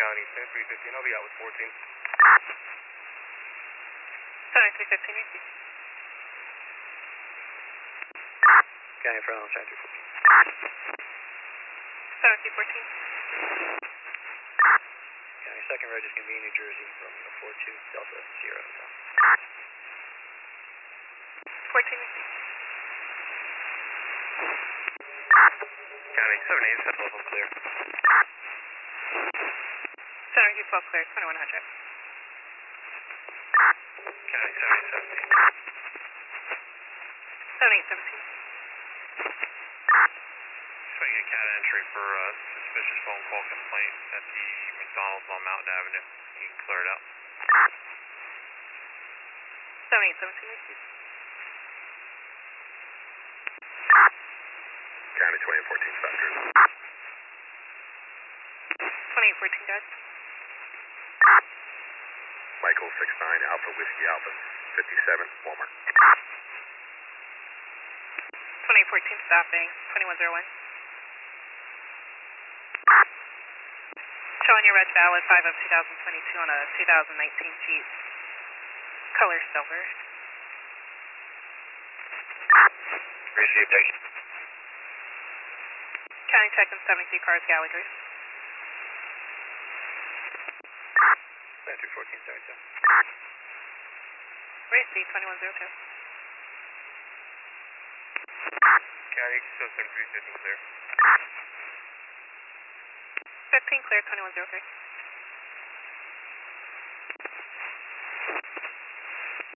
County, 7315, I'll be out with 14. 7315, receive. County front on 7314. 7314. County second reg is going to be in New Jersey from 42 Delta Sierra Hotel. 14, receive. County 78, set level clear. 7212 clear, 2100. County 7017. 7817. Just want to get CAT entry for suspicious phone call complaint at the McDonald's on Mountain Avenue. You can clear it out. 7817, receive. County 2014, Spectre. 2814, guys. Michael 69, Alpha Whiskey Alpha, 57, Walmart. 2014 stopping, 2101. Showing your reg valid 5 of 2022 on a 2019 Jeep. Color silver. Received, thank you. County check in 73 cars, Gallagher. 7314, 72. Receive 2102. County, still 7315 clear. 15 clear, 2103.